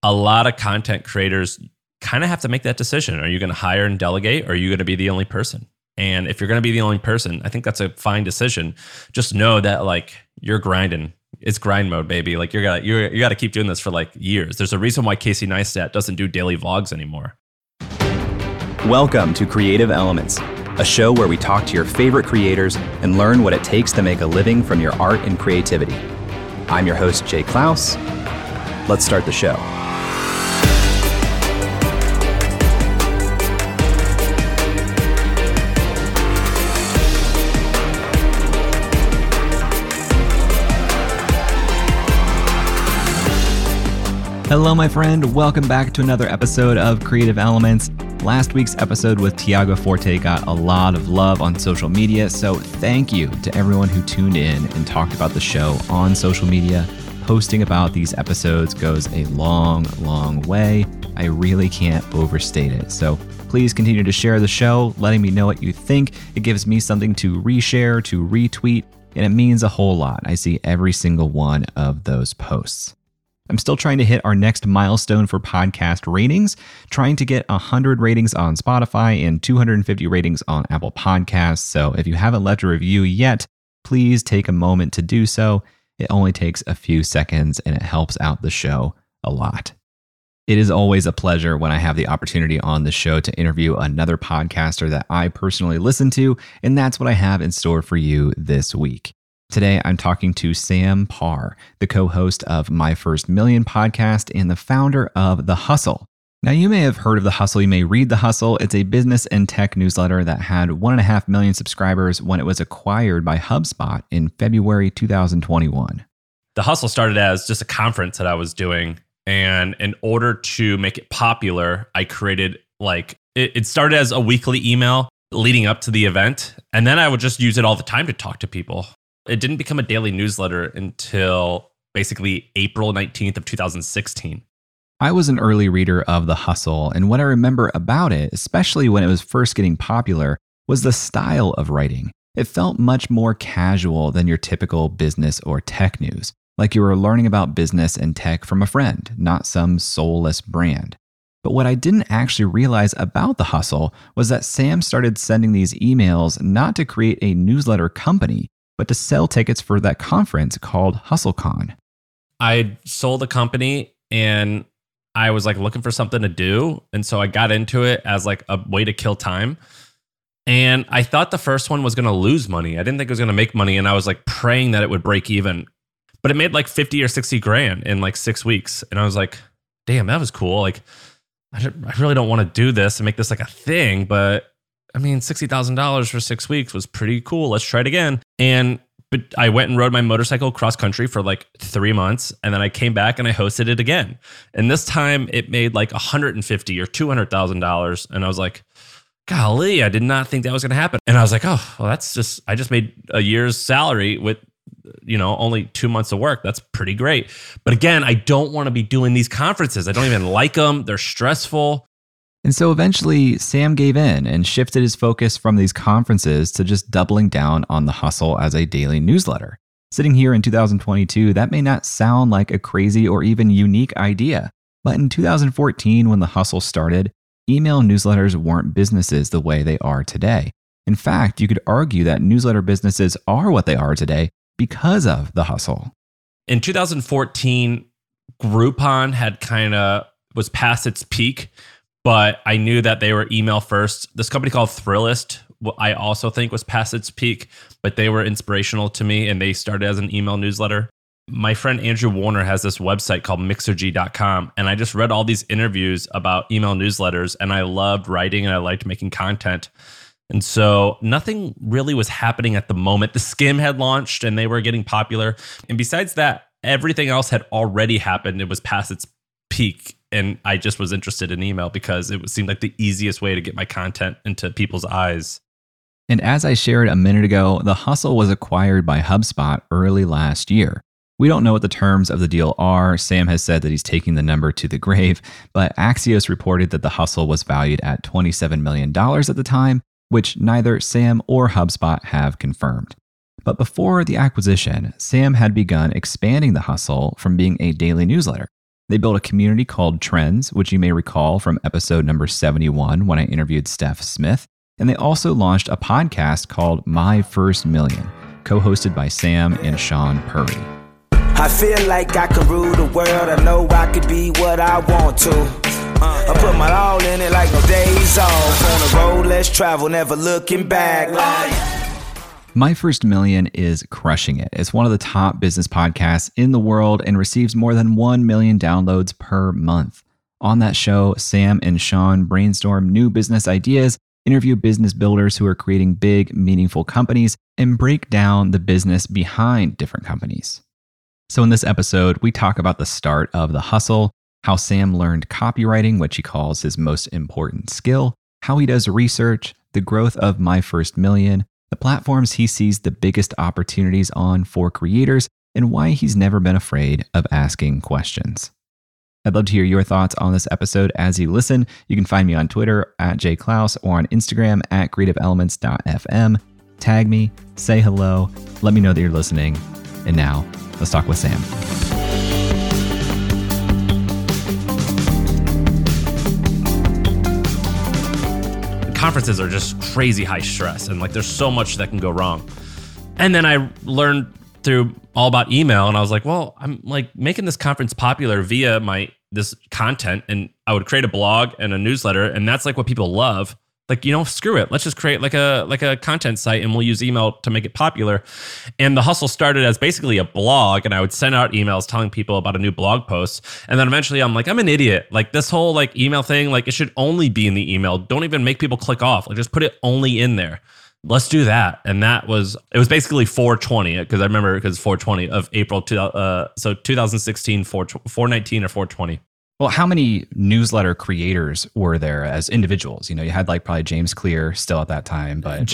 a lot of content creators kind of have to make that decision. Are you going to hire and delegate, or are you going to be the only person? And if you're going to be the only person, I think that's a fine decision. Just know that like you're grinding. It's grind mode, baby. Like you got to keep doing this for like years. There's a reason why Casey Neistat doesn't do daily vlogs anymore. Welcome to Creative Elements, a show where we talk to your favorite creators and learn what it takes to make a living from your art and creativity. I'm your host, Jay Klaus. Let's start the show. Hello, my friend. Welcome back to another episode of Creative Elements. Last week's episode with Tiago Forte got a lot of love on social media, so thank you to everyone who tuned in and talked about the show on social media. Posting about these episodes goes a long, long way. I really can't overstate it. So please continue to share the show, letting me know what you think. It gives me something to reshare, to retweet, and it means a whole lot. I see every single one of those posts. I'm still trying to hit our next milestone for podcast ratings, trying to get 100 ratings on Spotify and 250 ratings on Apple Podcasts. So if you haven't left a review yet, please take a moment to do so. It only takes a few seconds and it helps out the show a lot. It is always a pleasure when I have the opportunity on the show to interview another podcaster that I personally listen to, and that's what I have in store for you this week. Today, I'm talking to Sam Parr, the co-host of My First Million podcast and the founder of The Hustle. Now, you may have heard of The Hustle. You may read The Hustle. It's a business and tech newsletter that had 1.5 million subscribers when it was acquired by HubSpot in February 2021. The Hustle started as just a conference that I was doing. And in order to make it popular, I created it started as a weekly email leading up to the event. And then I would just use it all the time to talk to people. It didn't become a daily newsletter until basically April 19th of 2016. I was an early reader of The Hustle, and what I remember about it, especially when it was first getting popular, was the style of writing. It felt much more casual than your typical business or tech news, like you were learning about business and tech from a friend, not some soulless brand. But what I didn't actually realize about The Hustle was that Sam started sending these emails not to create a newsletter company, but to sell tickets for that conference called HustleCon. I sold a company and I was looking for something to do. And so I got into it as a way to kill time. And I thought the first one was going to lose money. I didn't think it was going to make money. And I was praying that it would break even. But it made 50 or 60 grand in 6 weeks. And I was like, damn, that was cool. I really don't want to do this and make this a thing. But I mean, $60,000 for 6 weeks was pretty cool. Let's try it again. But I went and rode my motorcycle cross country for 3 months. And then I came back and I hosted it again. And this time it made $150,000 or $200,000. And I was like, golly, I did not think that was going to happen. And I was like, oh, well, I just made a year's salary with, only 2 months of work. That's pretty great. But again, I don't want to be doing these conferences. I don't even like them. They're stressful. And so eventually, Sam gave in and shifted his focus from these conferences to just doubling down on The Hustle as a daily newsletter. Sitting here in 2022, that may not sound like a crazy or even unique idea. But in 2014, when The Hustle started, email newsletters weren't businesses the way they are today. In fact, you could argue that newsletter businesses are what they are today because of The Hustle. In 2014, Groupon was past its peak. But I knew that they were email first. This company called Thrillist, I also think was past its peak, but they were inspirational to me and they started as an email newsletter. My friend Andrew Warner has this website called Mixergy.com. And I just read all these interviews about email newsletters and I loved writing and I liked making content. And so nothing really was happening at the moment. The Skim had launched and they were getting popular. And besides that, everything else had already happened. It was past its peak. And I just was interested in email because it seemed like the easiest way to get my content into people's eyes. And as I shared a minute ago, The Hustle was acquired by HubSpot early last year. We don't know what the terms of the deal are. Sam has said that he's taking the number to the grave, but Axios reported that The Hustle was valued at $27 million at the time, which neither Sam or HubSpot have confirmed. But before the acquisition, Sam had begun expanding The Hustle from being a daily newsletter. They built a community called Trends, which you may recall from episode number 71 when I interviewed Steph Smith. And they also launched a podcast called My First Million, co-hosted by Sam and Sean Purry. I feel like I can rule the world. I know I could be what I want to. I put my all in it like no days off. On the road, let's travel, never looking back. My First Million is crushing it. It's one of the top business podcasts in the world and receives more than 1 million downloads per month. On that show, Sam and Sean brainstorm new business ideas, interview business builders who are creating big, meaningful companies, and break down the business behind different companies. So in this episode, we talk about the start of The Hustle, how Sam learned copywriting, which he calls his most important skill, how he does research, the growth of My First Million, the platforms he sees the biggest opportunities on for creators, and why he's never been afraid of asking questions. I'd love to hear your thoughts on this episode as you listen. You can find me on Twitter @jklaus or on Instagram @creativeelements.fm. Tag me, say hello, let me know that you're listening. And now, let's talk with Sam. Conferences are just crazy high stress, and like there's so much that can go wrong. And then I learned through all about email, and I was like, well, I'm like making this conference popular via this content, and I would create a blog and a newsletter, and that's like what people love. Like, screw it. Let's just create like a content site, and we'll use email to make it popular. And The Hustle started as basically a blog, and I would send out emails telling people about a new blog post. And then eventually I'm like, I'm an idiot. Like this whole like email thing, like it should only be in the email. Don't even make people click off. Like just put it only in there. Let's do that. And it was basically 420, because I remember because 420 of April, so 2016, 419 or 420. Well, how many newsletter creators were there as individuals? You had like probably James Clear still at that time, but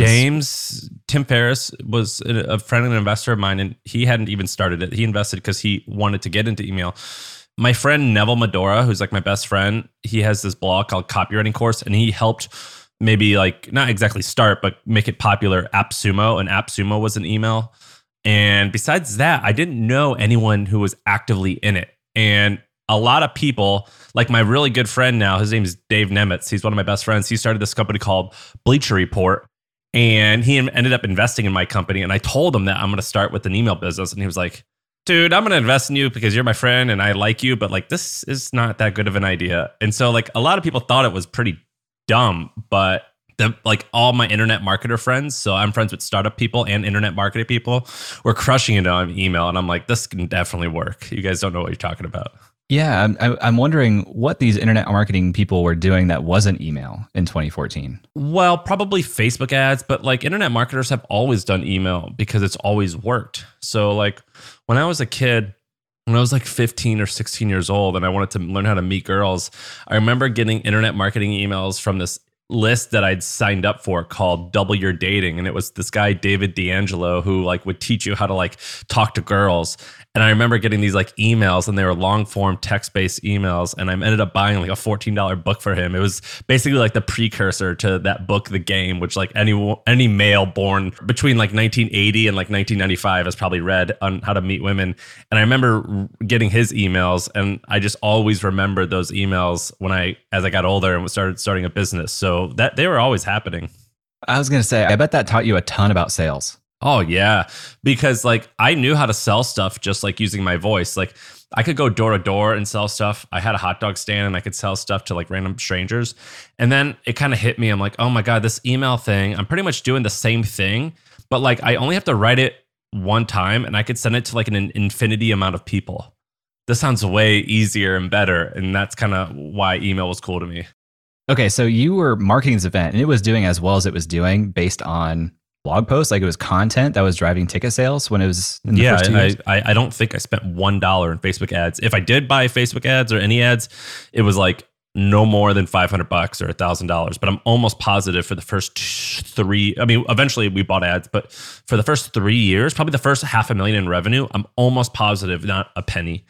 Tim Ferriss was a friend and an investor of mine, and he hadn't even started it. He invested because he wanted to get into email. My friend Neville Medora, who's like my best friend, he has this blog called Copywriting Course, and he helped maybe like not exactly start, but make it popular AppSumo, and AppSumo was an email. And besides that, I didn't know anyone who was actively in it. And a lot of people, like my really good friend now, his name is Dave Nemitz. He's one of my best friends. He started this company called Bleacher Report, and he ended up investing in my company. And I told him that I'm going to start with an email business. And he was like, dude, I'm going to invest in you because you're my friend and I like you, but like, this is not that good of an idea. And so like a lot of people thought it was pretty dumb, but like all my internet marketer friends, so I'm friends with startup people and internet marketing people, were crushing it on email. And I'm like, this can definitely work. You guys don't know what you're talking about. Yeah, I'm wondering what these internet marketing people were doing that wasn't email in 2014. Well, probably Facebook ads, but like internet marketers have always done email because it's always worked. So like when I was a kid, when I was like 15 or 16 years old and I wanted to learn how to meet girls, I remember getting internet marketing emails from this list that I'd signed up for called Double Your Dating. And it was this guy, David D'Angelo, who like would teach you how to like talk to girls. And I remember getting these like emails, and they were long form text-based emails. And I ended up buying like a $14 book for him. It was basically like the precursor to that book, The Game, which like any male born between like 1980 and like 1995 has probably read on how to meet women. And I remember getting his emails, and I just always remembered those emails as I got older and starting a business. So that they were always happening. I was going to say, I bet that taught you a ton about sales. Oh yeah, because like I knew how to sell stuff just like using my voice. Like I could go door to door and sell stuff. I had a hot dog stand and I could sell stuff to like random strangers. And then it kind of hit me. I'm like, oh my God, this email thing, I'm pretty much doing the same thing, but like I only have to write it one time and I could send it to like an infinity amount of people. This sounds way easier and better. And that's kind of why email was cool to me. Okay, so you were marketing this event and it was doing as well as it was doing based on blog posts, like it was content that was driving ticket sales when it was in the first 2 years? I don't think I spent $1 in Facebook ads. If I did buy Facebook ads or any ads, it was like no more than $500 or $1,000. But I'm almost positive for the first three. I mean, eventually we bought ads, but for the first 3 years, probably the first $500,000 in revenue, I'm almost positive not a penny.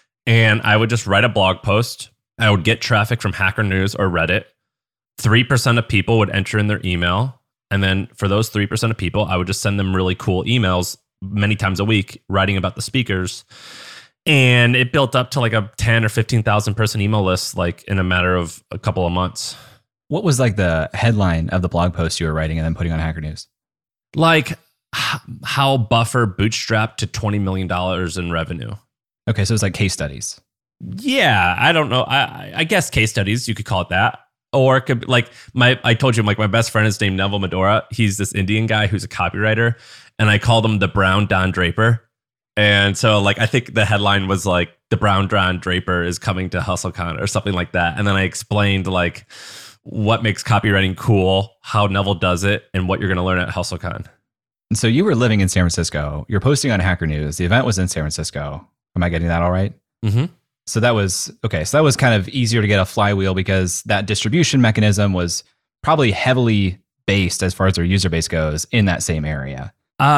And I would just write a blog post. I would get traffic from Hacker News or Reddit. 3% of people would enter in their email. And then for those 3% of people, I would just send them really cool emails many times a week, writing about the speakers. And it built up to like a 10 or 15,000 person email list, like in a matter of a couple of months. What was like the headline of the blog post you were writing and then putting on Hacker News? Like how Buffer bootstrapped to $20 million in revenue. Okay, so it's like case studies. Yeah, I don't know. I guess case studies, you could call it that. Or it could be like I told you, like my best friend is named Neville Medora. He's this Indian guy who's a copywriter. And I called him the Brown Don Draper. And so like, I think the headline was like the Brown Don Draper is coming to HustleCon or something like that. And then I explained like what makes copywriting cool, how Neville does it, and what you're going to learn at HustleCon. And so you were living in San Francisco. You're posting on Hacker News. The event was in San Francisco. Am I getting that all right? Mm-hmm. So that was okay. So that was kind of easier to get a flywheel because that distribution mechanism was probably heavily based as far as their user base goes in that same area.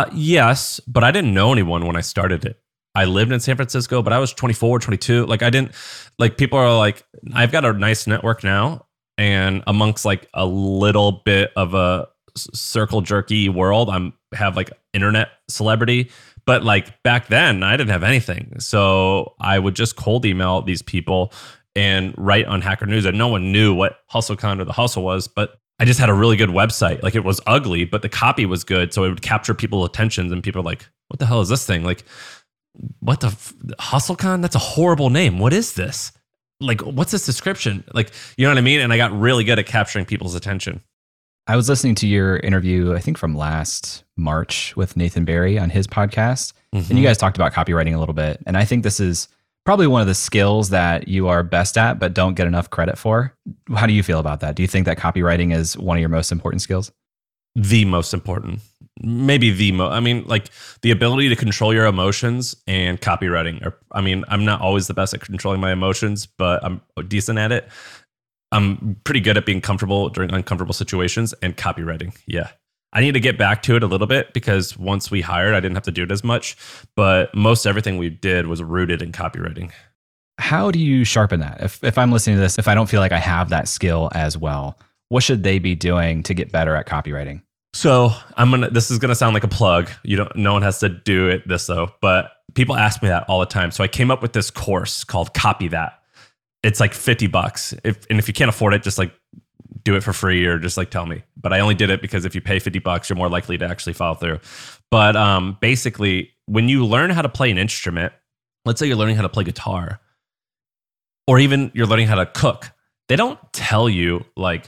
Yes, but I didn't know anyone when I started it. I lived in San Francisco, but I was 24, 22. Like I didn't, like people are like, I've got a nice network now. And amongst like a little bit of a circle jerky world, have like internet celebrity. But like back then I didn't have anything. So I would just cold email these people and write on Hacker News, and no one knew what HustleCon or the Hustle was, but I just had a really good website. Like it was ugly, but the copy was good. So it would capture people's attentions, and people are like, what the hell is this thing? Like, what the HustleCon? That's a horrible name. What is this? Like, what's this description? Like, you know what I mean? And I got really good at capturing people's attention. I was listening to your interview, I think from last March with Nathan Barry on his podcast. Mm-hmm. And you guys talked about copywriting a little bit. And I think this is probably one of the skills that you are best at, but don't get enough credit for. How do you feel about that? Do you think that copywriting is one of your most important skills? The most important, maybe I mean, like the ability to control your emotions and copywriting. I mean, I'm not always the best at controlling my emotions, but I'm decent at it. I'm pretty good at being comfortable during uncomfortable situations, and copywriting. Yeah. I need to get back to it a little bit because once we hired, I didn't have to do it as much, but most everything we did was rooted in copywriting. How do you sharpen that? If I'm listening to this, if I don't feel like I have that skill as well, what should they be doing to get better at copywriting? So this is going to sound like a plug. No one has to do it this though, but people ask me that all the time. So I came up with this course called Copy That. It's like $50. If you can't afford it, just like do it for free or just like tell me. But I only did it because if you pay $50, you're more likely to actually follow through. But basically, when you learn how to play an instrument, let's say you're learning how to play guitar, or even you're learning how to cook, they don't tell you like,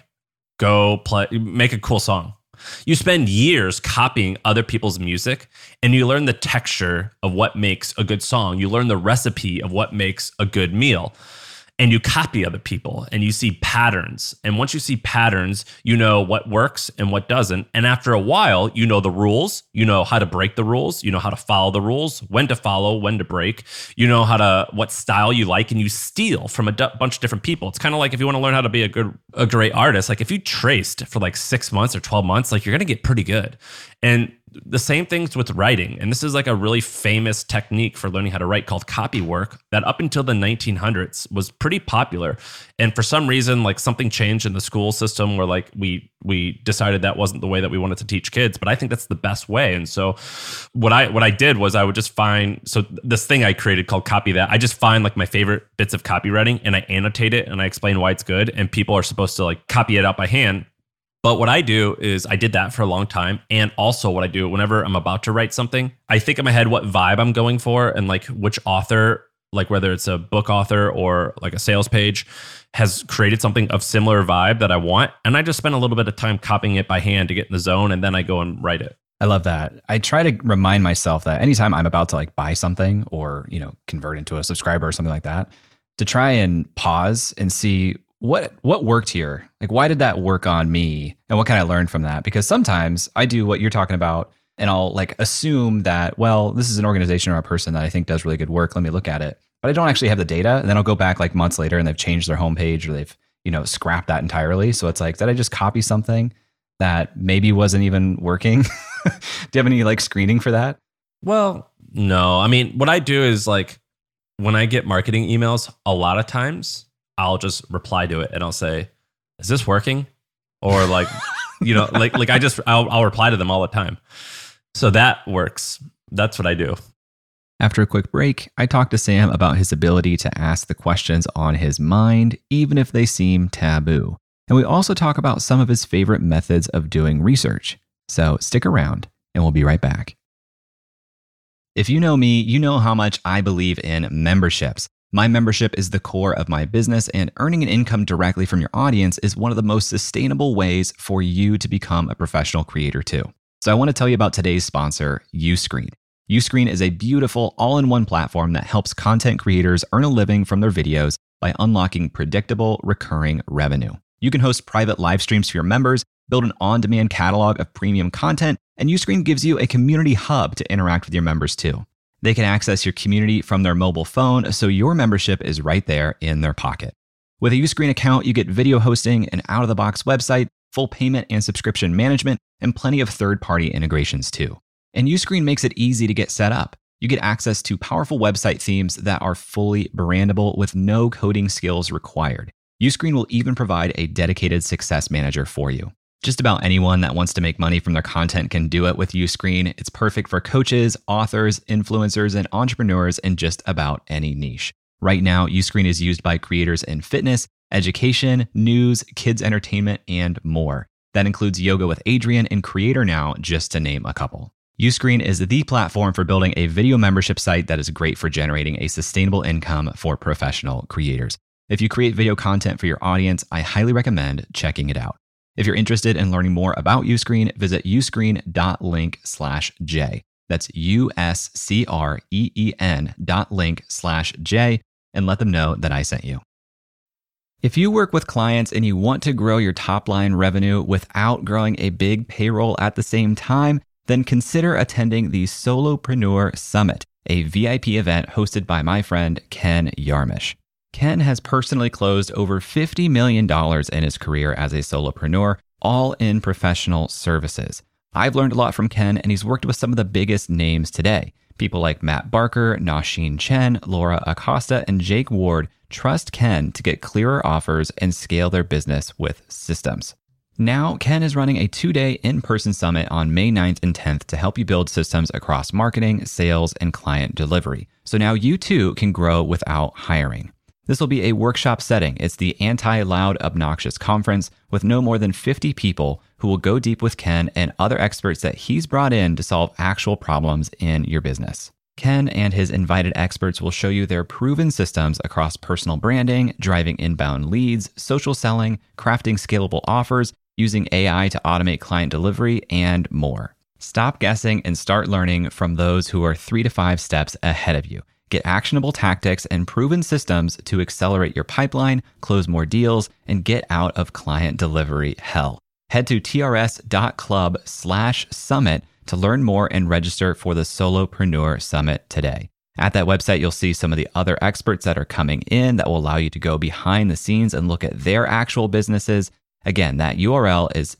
go make a cool song. You spend years copying other people's music, and you learn the texture of what makes a good song. You learn the recipe of what makes a good meal. And you copy other people and you see patterns. And once you see patterns, you know what works and what doesn't. And after a while, you know the rules. You know how to break the rules. You know how to follow the rules, when to follow, when to break. You know what style you like, and you steal from a bunch of different people. It's kind of like if you want to learn how to be a great artist, like if you traced for like 6 months or 12 months, like you're going to get pretty good. And the same things with writing. And this is like a really famous technique for learning how to write called copy work that up until the 1900s was pretty popular. And for some reason, like something changed in the school system where like we decided that wasn't the way that we wanted to teach kids. But I think that's the best way. And so what I did was I would just find, so this thing I created called Copy That, I just find like my favorite bits of copywriting and I annotate it and I explain why it's good. And people are supposed to like copy it out by hand. But what I do is I did that for a long time. And also what I do whenever I'm about to write something, I think in my head what vibe I'm going for and like which author, like whether it's a book author or like a sales page, has created something of similar vibe that I want. And I just spend a little bit of time copying it by hand to get in the zone, and then I go and write it. I love that. I try to remind myself that anytime I'm about to like buy something or, convert into a subscriber or something like that, to try and pause and see what worked here? Like, why did that work on me? And what can I learn from that? Because sometimes I do what you're talking about and I'll like assume that, well, this is an organization or a person that I think does really good work. Let me look at it. But I don't actually have the data. And then I'll go back like months later and they've changed their homepage or they've, scrapped that entirely. So it's like, did I just copy something that maybe wasn't even working? Do you have any like screening for that? Well, no. I mean, what I do is like when I get marketing emails, a lot of times I'll just reply to it and I'll say, is this working? Or like, I'll reply to them all the time. So that works. That's what I do. After a quick break, I talked to Sam about his ability to ask the questions on his mind, even if they seem taboo. And we also talk about some of his favorite methods of doing research. So stick around, and we'll be right back. If you know me, you know how much I believe in memberships. My membership is the core of my business, and earning an income directly from your audience is one of the most sustainable ways for you to become a professional creator too. So I want to tell you about today's sponsor, Uscreen. Uscreen is a beautiful all-in-one platform that helps content creators earn a living from their videos by unlocking predictable, recurring revenue. You can host private live streams for your members, build an on-demand catalog of premium content, and Uscreen gives you a community hub to interact with your members too. They can access your community from their mobile phone, so your membership is right there in their pocket. With a Uscreen account, you get video hosting, an out-of-the-box website, full payment and subscription management, and plenty of third-party integrations too. And Uscreen makes it easy to get set up. You get access to powerful website themes that are fully brandable with no coding skills required. Uscreen will even provide a dedicated success manager for you. Just about anyone that wants to make money from their content can do it with Uscreen. It's perfect for coaches, authors, influencers, and entrepreneurs in just about any niche. Right now, Uscreen is used by creators in fitness, education, news, kids entertainment, and more. That includes Yoga with Adriene and Creator Now, just to name a couple. Uscreen is the platform for building a video membership site that is great for generating a sustainable income for professional creators. If you create video content for your audience, I highly recommend checking it out. If you're interested in learning more about Uscreen, visit uscreen.link/J. That's uscreen.link/J and let them know that I sent you. If you work with clients and you want to grow your top line revenue without growing a big payroll at the same time, then consider attending the Solopreneur Summit, a VIP event hosted by my friend Ken Yarmish. Ken has personally closed over $50 million in his career as a solopreneur, all in professional services. I've learned a lot from Ken, and he's worked with some of the biggest names today. People like Matt Barker, Nasheen Chen, Laura Acosta, and Jake Ward trust Ken to get clearer offers and scale their business with systems. Now, Ken is running a 2-day in-person summit on May 9th and 10th to help you build systems across marketing, sales, and client delivery. So now you too can grow without hiring. This will be a workshop setting. It's the Anti-Loud Obnoxious Conference with no more than 50 people who will go deep with Ken and other experts that he's brought in to solve actual problems in your business. Ken and his invited experts will show you their proven systems across personal branding, driving inbound leads, social selling, crafting scalable offers, using AI to automate client delivery, and more. Stop guessing and start learning from those who are 3 to 5 steps ahead of you. Get actionable tactics and proven systems to accelerate your pipeline, close more deals, and get out of client delivery hell. Head to trs.club/summit to learn more and register for the Solopreneur Summit today. At that website, you'll see some of the other experts that are coming in that will allow you to go behind the scenes and look at their actual businesses. Again, that URL is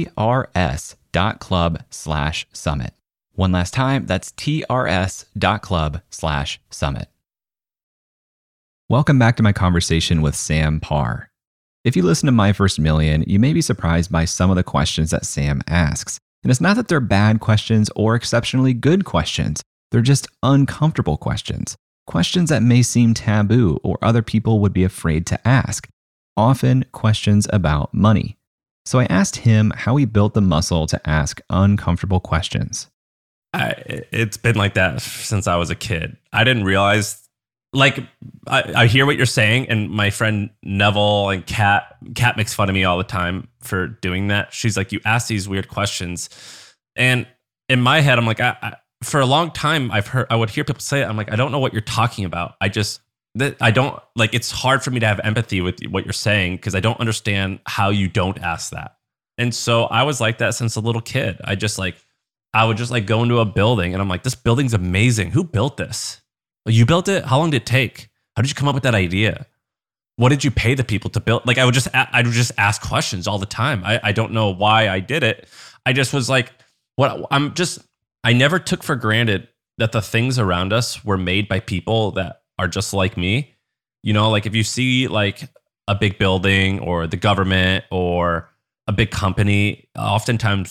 trs.club/summit. One last time, that's trs.club/summit. Welcome back to my conversation with Sam Parr. If you listen to My First Million, you may be surprised by some of the questions that Sam asks. And it's not that they're bad questions or exceptionally good questions. They're just uncomfortable questions. Questions that may seem taboo or other people would be afraid to ask. Often questions about money. So I asked him how he built the muscle to ask uncomfortable questions. It's been like that since I was a kid. I didn't realize, I hear what you're saying, and my friend Neville and Kat makes fun of me all the time for doing that. She's like, you ask these weird questions. And in my head, I'm like, for a long time, I would hear people say it. I'm like, I don't know what you're talking about. I don't, it's hard for me to have empathy with what you're saying because I don't understand how you don't ask that. And so I was like that since a little kid. I would just go into a building and I'm like, this building's amazing. Who built this? You built it? How long did it take? How did you come up with that idea? What did you pay the people to build? I would just ask questions all the time. I don't know why I did it. I just was like, I never took for granted that the things around us were made by people that are just like me. You know, if you see a big building or the government or a big company, oftentimes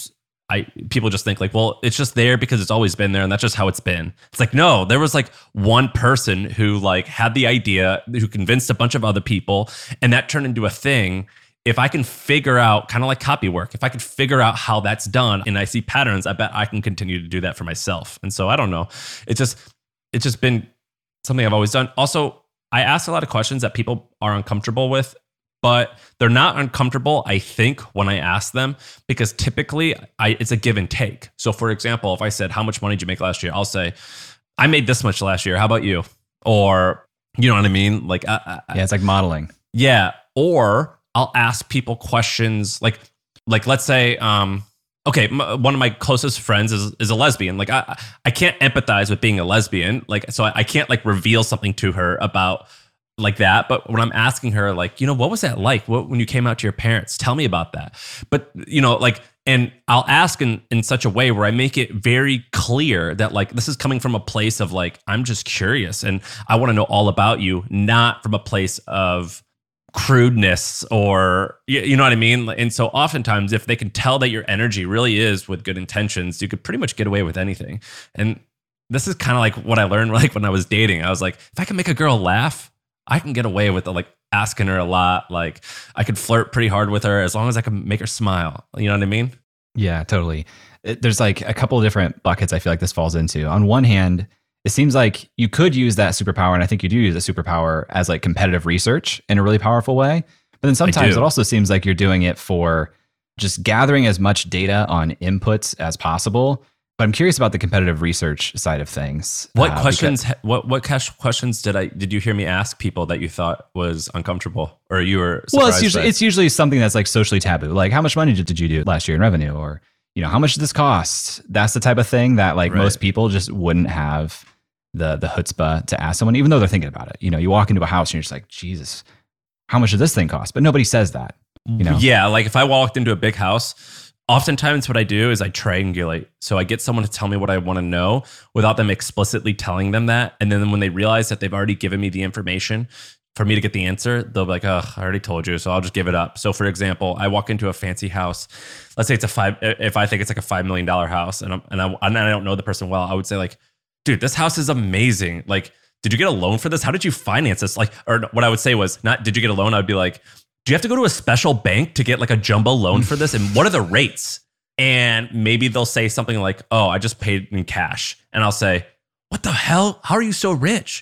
people just think like, well, it's just there because it's always been there and that's just how it's been. It's like, no, there was like one person who like had the idea, who convinced a bunch of other people, and that turned into a thing. If I can figure out, kind of like copy work, if I can figure out how that's done and I see patterns, I bet I can continue to do that for myself. And so I don't know. It's just been something I've always done. Also, I ask a lot of questions that people are uncomfortable with, but they're not uncomfortable, I think, when I ask them, because typically it's a give and take. So for example, if I said, how much money did you make last year? I'll say, I made this much last year. How about you? Or, you know what I mean? Like, yeah, it's like modeling. Yeah. Or I'll ask people questions like let's say, okay, one of my closest friends is a lesbian. Like I can't empathize with being a lesbian. Like, so I can't like reveal something to her about like that. But when I'm asking her, like, you know, what was that like? When you came out to your parents? Tell me about that. But, you know, like, and I'll ask in such a way where I make it very clear that like, this is coming from a place of like, I'm just curious and I want to know all about you, not from a place of crudeness or, you know what I mean? And so oftentimes if they can tell that your energy really is with good intentions, you could pretty much get away with anything. And this is kind of like what I learned like when I was dating. I was like, if I can make a girl laugh, I can get away with like asking her a lot. Like I could flirt pretty hard with her as long as I can make her smile. You know what I mean? Yeah, totally. There's like a couple of different buckets I feel like this falls into. On one hand, it seems like you could use that superpower, and I think you do use a superpower as like competitive research in a really powerful way. But then sometimes it also seems like you're doing it for just gathering as much data on inputs as possible. But I'm curious about the competitive research side of things. What questions? What questions did you hear me ask people that you thought was uncomfortable, or you were surprised? Well, it's usually something that's like socially taboo, like how much money did you do last year in revenue, or you know, how much did this cost? That's the type of thing that like most people just wouldn't have the chutzpah to ask someone, even though they're thinking about it. You know, you walk into a house and you're just like, Jesus, how much did this thing cost? But nobody says that. You know? Yeah, like if I walked into a big house, oftentimes what I do is I triangulate. So I get someone to tell me what I want to know without them explicitly telling them that. And then when they realize that they've already given me the information for me to get the answer, they'll be like, oh, I already told you, so I'll just give it up. So for example, I walk into a fancy house. Let's say if I think it's like a $5 million house and I don't know the person well, I would say like, dude, this house is amazing. Like, did you get a loan for this? How did you finance this? Like, or what I would say was not, did you get a loan? I would be like, do you have to go to a special bank to get like a jumbo loan for this? And what are the rates? And maybe they'll say something like, oh, I just paid in cash. And I'll say, what the hell? How are you so rich?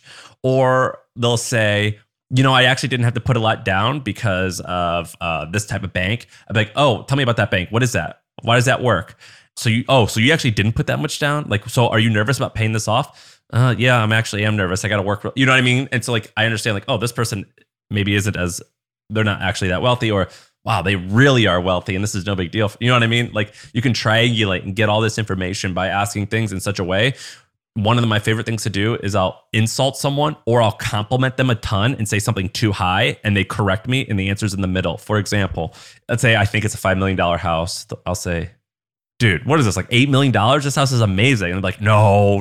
Or they'll say, you know, I actually didn't have to put a lot down because of this type of bank. I'd be like, oh, tell me about that bank. What is that? Why does that work? So you actually didn't put that much down? Like, so are you nervous about paying this off? Yeah, I'm nervous. I got to work. You know what I mean? And so like, I understand like, oh, this person maybe isn't as, they're not actually that wealthy, or wow, they really are wealthy and this is no big deal. You know what I mean? Like you can triangulate and get all this information by asking things in such a way. One of my favorite things to do is I'll insult someone or I'll compliment them a ton and say something too high and they correct me and the answer's in the middle. For example, let's say I think it's a $5 million house. I'll say, dude, what is this? Like $8 million? This house is amazing. And they're like, no.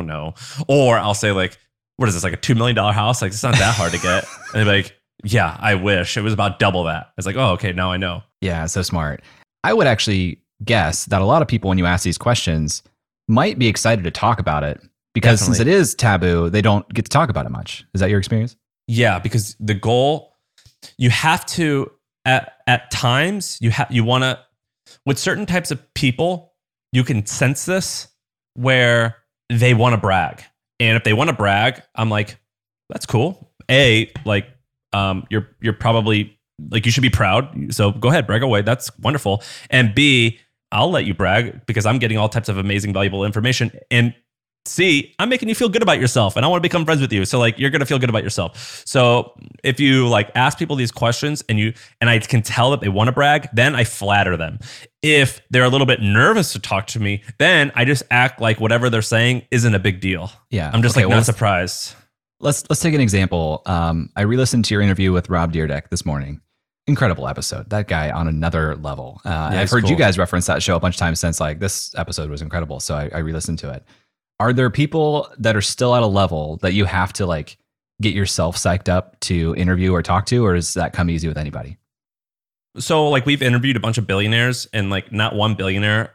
Or I'll say like, what is this? Like a $2 million house? Like it's not that hard to get. And they're like, yeah, I wish it was about double that. It's like, oh, okay, now I know. Yeah, so smart. I would actually guess that a lot of people, when you ask these questions, might be excited to talk about it because since it is taboo, they don't get to talk about it much. Is that your experience? Yeah, because the goal, you have to, at times, you want to, with certain types of people, you can sense this where they want to brag. And if they want to brag, I'm like, that's cool. You're probably like, you should be proud. So go ahead, brag away. That's wonderful. And B, I'll let you brag because I'm getting all types of amazing, valuable information. And C, I'm making you feel good about yourself and I want to become friends with you. So like, you're going to feel good about yourself. So if you like ask people these questions and I can tell that they want to brag, then I flatter them. If they're a little bit nervous to talk to me, then I just act like whatever they're saying isn't a big deal. Yeah. I'm just not surprised. Let's take an example. I re-listened to your interview with Rob Dyrdek this morning. Incredible episode. That guy on another level. I've heard you guys reference that show a bunch of times since like this episode was incredible. So I re-listened to it. Are there people that are still at a level that you have to like get yourself psyched up to interview or talk to, or does that come easy with anybody? So like we've interviewed a bunch of billionaires and like not one billionaire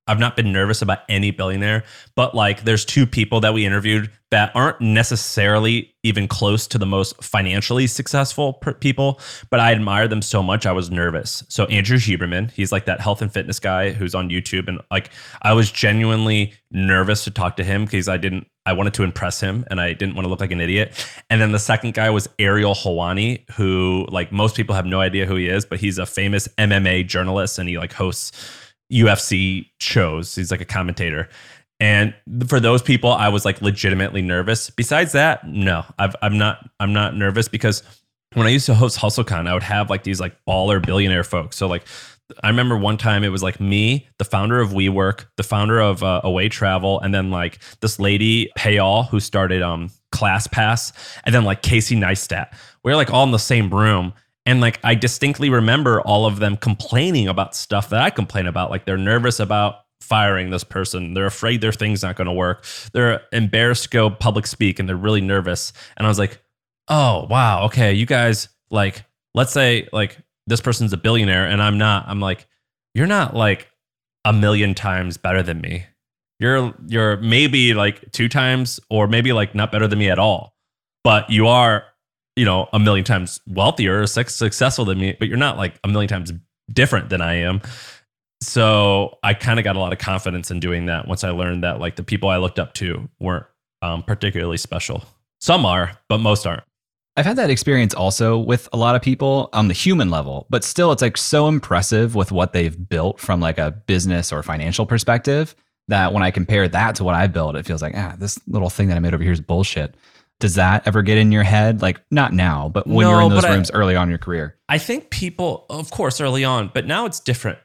I've not been nervous about any billionaire, but like there's two people that we interviewed that aren't necessarily even close to the most financially successful people, but I admire them so much I was nervous. So Andrew Huberman, he's like that health and fitness guy who's on YouTube, and like I was genuinely nervous to talk to him because I wanted to impress him and I didn't want to look like an idiot. And then the second guy was Ariel Helwani, who like most people have no idea who he is, but he's a famous MMA journalist and he like hosts UFC shows. He's like a commentator. And for those people, I was like legitimately nervous. Besides that, no, I'm not nervous, because when I used to host HustleCon, I would have like these like baller billionaire folks. So like, I remember one time it was like me, the founder of WeWork, the founder of Away Travel, and then like this lady Payal who started ClassPass, and then like Casey Neistat. We were like all in the same room. And like, I distinctly remember all of them complaining about stuff that I complain about. Like they're nervous about firing this person. They're afraid their thing's not going to work. They're embarrassed to go public speak and they're really nervous. And I was like, oh, wow. Okay. You guys, like, let's say like this person's a billionaire and I'm not. I'm like, you're not like a million times better than me. You're maybe like 2 times or maybe like not better than me at all. But you are, you know, a million times wealthier or successful than me, but you're not like a million times different than I am. So I kind of got a lot of confidence in doing that once I learned that like the people I looked up to weren't particularly special. Some are, but most aren't. I've had that experience also with a lot of people on the human level, but still it's like so impressive with what they've built from like a business or financial perspective that when I compare that to what I built, it feels like, this little thing that I made over here is bullshit. Does that ever get in your head? Like not now, but when you're in those rooms early on in your career? I think people, of course, early on, but now it's different.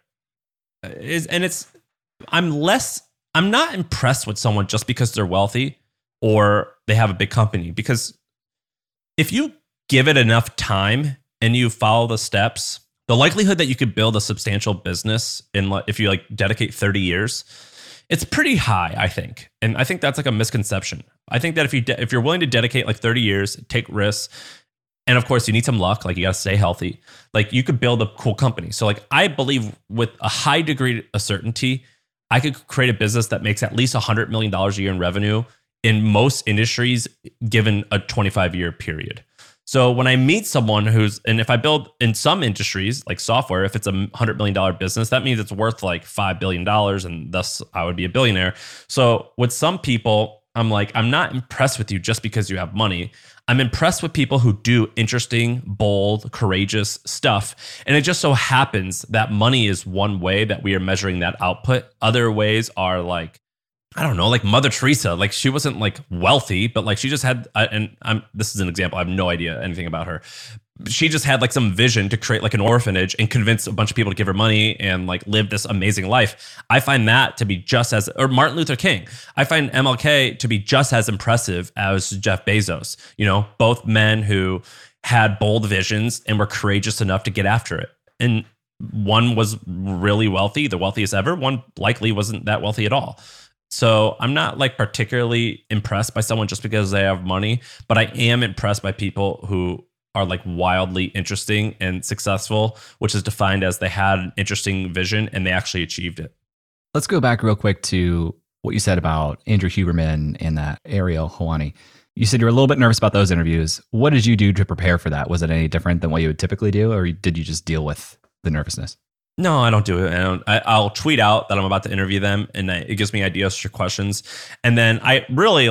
I'm not impressed with someone just because they're wealthy or they have a big company, because if you give it enough time and you follow the steps, the likelihood that you could build a substantial business if you like dedicate 30 years, it's pretty high, I think. And I think that's like a misconception. I think that if you're willing to dedicate like 30 years, take risks, and of course you need some luck, like you got to stay healthy, like you could build a cool company. So like I believe with a high degree of certainty, I could create a business that makes at least $100 million a year in revenue in most industries given a 25-year period. So when I meet someone and if I build in some industries like software, if it's a $100 million business, that means it's worth like $5 billion and thus I would be a billionaire. So with some people, I'm like, I'm not impressed with you just because you have money. I'm impressed with people who do interesting, bold, courageous stuff. And it just so happens that money is one way that we are measuring that output. Other ways are like, I don't know, like Mother Teresa, like she wasn't like wealthy, but like she just had, this is an example, I have no idea anything about her. She just had like some vision to create like an orphanage and convince a bunch of people to give her money and like live this amazing life. I find that to be or Martin Luther King. I find MLK to be just as impressive as Jeff Bezos, you know, both men who had bold visions and were courageous enough to get after it. And one was really wealthy, the wealthiest ever. One likely wasn't that wealthy at all. So I'm not like particularly impressed by someone just because they have money, but I am impressed by people who are like wildly interesting and successful, which is defined as they had an interesting vision and they actually achieved it. Let's go back real quick to what you said about Andrew Huberman and that Ariel Helwani. You said you were a little bit nervous about those interviews. What did you do to prepare for that? Was it any different than what you would typically do, or did you just deal with the nervousness? No, I don't do it. I'll tweet out that I'm about to interview them, and it gives me ideas for questions. And then I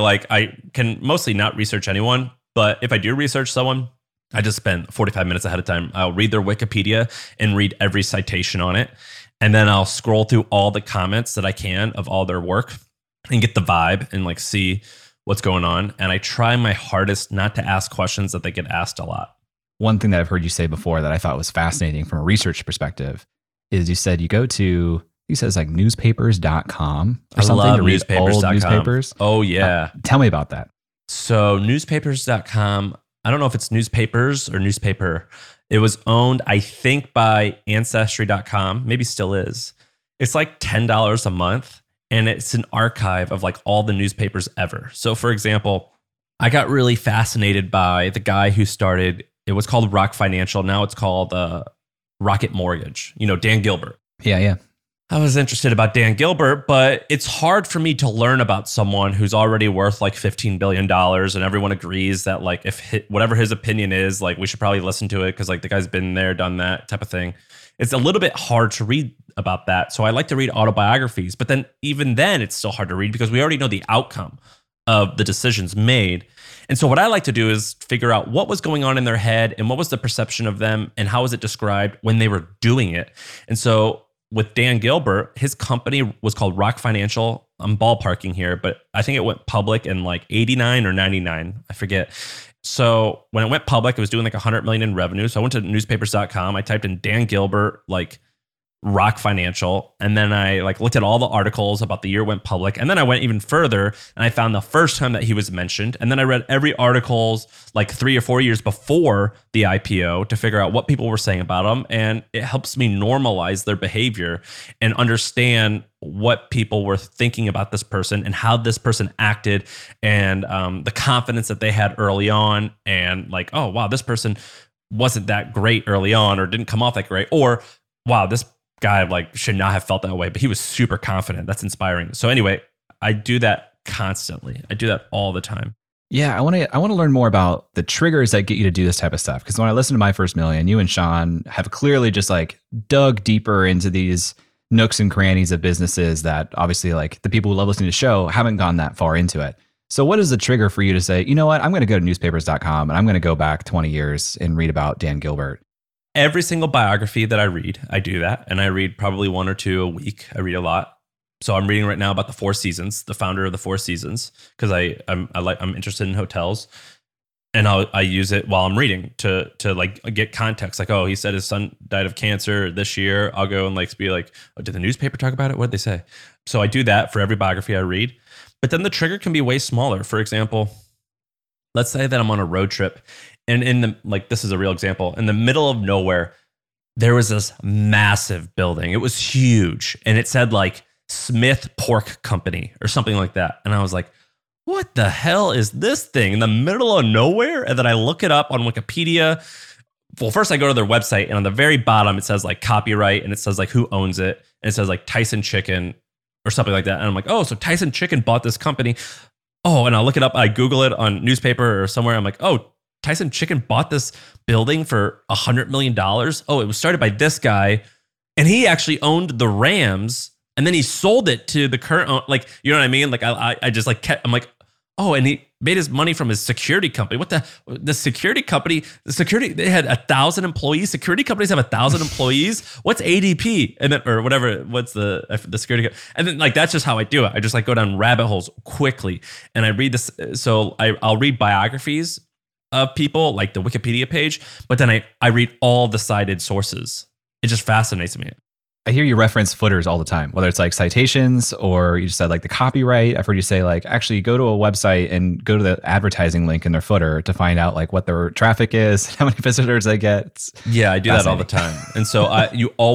can mostly not research anyone, but if I do research someone, I just spend 45 minutes ahead of time. I'll read their Wikipedia and read every citation on it. And then I'll scroll through all the comments that I can of all their work and get the vibe and like see what's going on. And I try my hardest not to ask questions that they get asked a lot. One thing that I've heard you say before that I thought was fascinating from a research perspective is you said you go to, you said it's like newspapers.com or something. I love to read old newspapers. Oh, yeah. Tell me about that. So newspapers.com, I don't know if it's newspapers or newspaper. It was owned, I think, by Ancestry.com, maybe still is. It's like $10 a month, and it's an archive of like all the newspapers ever. So for example, I got really fascinated by the guy who started, it was called Rock Financial. Now it's called Rocket Mortgage, you know, Dan Gilbert. Yeah. I was interested about Dan Gilbert, but it's hard for me to learn about someone who's already worth like $15 billion and everyone agrees that like whatever his opinion is, like we should probably listen to it because like the guy's been there, done that type of thing. It's a little bit hard to read about that. So I like to read autobiographies, but then even then it's still hard to read because we already know the outcome of the decisions made. And so what I like to do is figure out what was going on in their head and what was the perception of them and how was it described when they were doing it. And so with Dan Gilbert, his company was called Rock Financial. I'm ballparking here, but I think it went public in like 89 or 99. I forget. So when it went public, it was doing like 100 million in revenue. So I went to newspapers.com. I typed in Dan Gilbert, like Rock Financial. And then I like looked at all the articles about the year it went public. And then I went even further and I found the first time that he was mentioned. And then I read every articles like 3 or 4 years before the IPO to figure out what people were saying about him. And it helps me normalize their behavior and understand what people were thinking about this person and how this person acted and the confidence that they had early on. And like, oh, wow, this person wasn't that great early on or didn't come off that great. Or, wow, this guy like should not have felt that way, but he was super confident. That's inspiring. So anyway, I do that constantly. I do that all the time. Yeah, I want to learn more about the triggers that get you to do this type of stuff. Because when I listen to My First Million, you and Sean have clearly just like dug deeper into these nooks and crannies of businesses that obviously like the people who love listening to the show haven't gone that far into it. So what is the trigger for you to say, you know what, I'm going to go to newspapers.com and I'm going to go back 20 years and read about Dan Gilbert? Every single biography that I read, I do that. And I read probably 1 or 2 a week. I read a lot. So I'm reading right now about the Four Seasons, the founder of the Four Seasons, because I'm interested in hotels. And I use it while I'm reading to like get context. Like, oh, he said his son died of cancer this year. I'll go and like be like, oh, did the newspaper talk about it? What did they say? So I do that for every biography I read. But then the trigger can be way smaller. For example, let's say that I'm on a road trip. And in the, like, this is a real example, in the middle of nowhere, there was this massive building. It was huge. And it said like Smith Pork Company or something like that. And I was like, what the hell is this thing in the middle of nowhere? And then I look it up on Wikipedia. Well, first I go to their website and on the very bottom, it says like copyright and it says like who owns it. And it says like Tyson Chicken or something like that. And I'm like, oh, so Tyson Chicken bought this company. Oh, and I'll look it up. I Google it on newspaper or somewhere. I'm like, oh, Tyson Chicken bought this building for $100 million. Oh, it was started by this guy. And he actually owned the Rams. And then he sold it to the current, like, you know what I mean? Like, I just like, I'm like, oh, and he made his money from his security company. What the security company, they had 1,000 employees. Security companies have 1,000 employees. What's ADP? And then, or whatever, what's the security? And then like, that's just how I do it. I just like go down rabbit holes quickly. And I read this. So I'll read biographies of people like the Wikipedia page, but then I read all the cited sources. It just fascinates me. I hear you reference footers all the time, whether it's like citations or you just said like the copyright. I've heard you say like, actually go to a website and go to the advertising link in their footer to find out like what their traffic is, how many visitors they get. Yeah, I do that all the time. And so I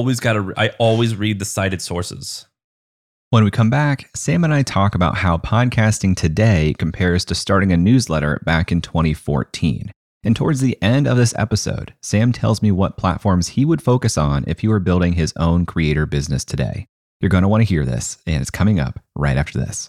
always read the cited sources. When we come back, Sam and I talk about how podcasting today compares to starting a newsletter back in 2014. And towards the end of this episode, Sam tells me what platforms he would focus on if he were building his own creator business today. You're going to want to hear this, and it's coming up right after this.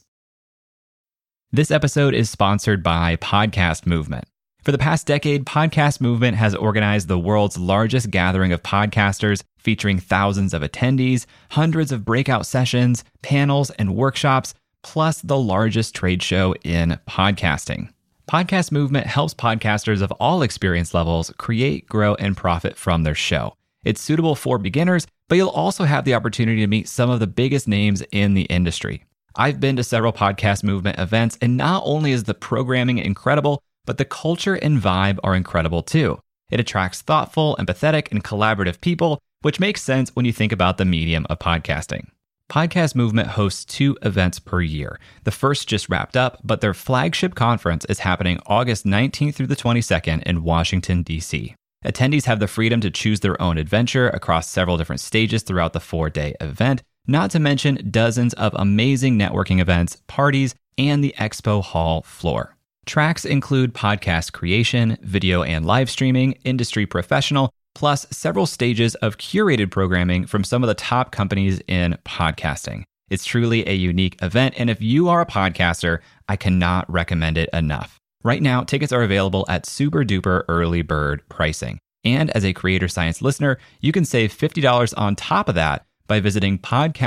This episode is sponsored by Podcast Movement. For the past decade, Podcast Movement has organized the world's largest gathering of podcasters, featuring thousands of attendees, hundreds of breakout sessions, panels, and workshops, plus the largest trade show in podcasting. Podcast Movement helps podcasters of all experience levels create, grow, and profit from their show. It's suitable for beginners, but you'll also have the opportunity to meet some of the biggest names in the industry. I've been to several Podcast Movement events, and not only is the programming incredible, but the culture and vibe are incredible too. It attracts thoughtful, empathetic, and collaborative people, which makes sense when you think about the medium of podcasting. Podcast Movement hosts 2 events per year. The first just wrapped up, but their flagship conference is happening August 19th through the 22nd in Washington, D.C. Attendees have the freedom to choose their own adventure across several different stages throughout the 4-day event, not to mention dozens of amazing networking events, parties, and the expo hall floor. Tracks include podcast creation, video and live streaming, industry professional, plus several stages of curated programming from some of the top companies in podcasting. It's truly a unique event, and if you are a podcaster, I cannot recommend it enough. Right now, tickets are available at super duper early bird pricing. And as a Creator Science listener, you can save $50 on top of that by visiting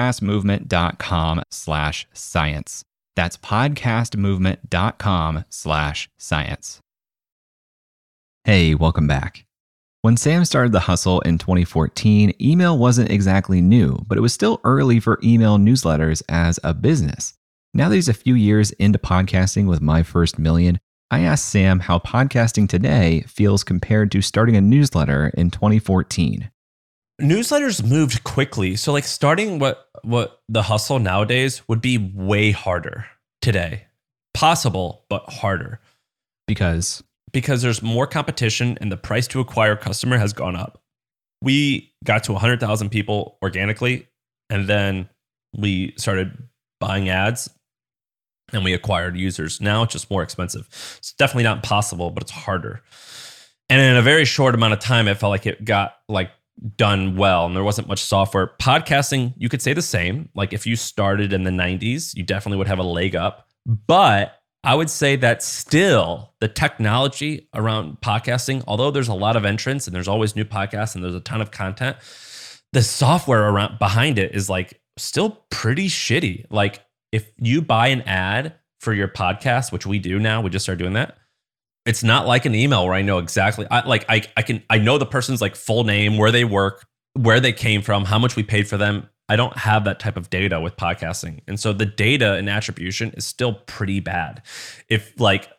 podcastmovement.com/science. That's podcastmovement.com/science. Hey, welcome back. When Sam started The Hustle in 2014, email wasn't exactly new, but it was still early for email newsletters as a business. Now that he's a few years into podcasting with My First Million, I asked Sam how podcasting today feels compared to starting a newsletter in 2014. Newsletters moved quickly. So like starting what The Hustle nowadays would be way harder today. Possible, but harder. Because there's more competition and the price to acquire a customer has gone up. We got to 100,000 people organically, and then we started buying ads and we acquired users. Now it's just more expensive. It's definitely not impossible, but it's harder. And in a very short amount of time, it felt like it got like done well and there wasn't much software. Podcasting, you could say the same. Like if you started in the 90s, you definitely would have a leg up. But I would say that still the technology around podcasting, although there's a lot of entrants and there's always new podcasts and there's a ton of content, the software around behind it is like still pretty shitty. Like if you buy an ad for your podcast, which we do now, we just started doing that. It's not like an email where I know exactly, I know the person's like full name, where they work, where they came from, how much we paid for them. I don't have that type of data with podcasting. And so the data and attribution is still pretty bad. If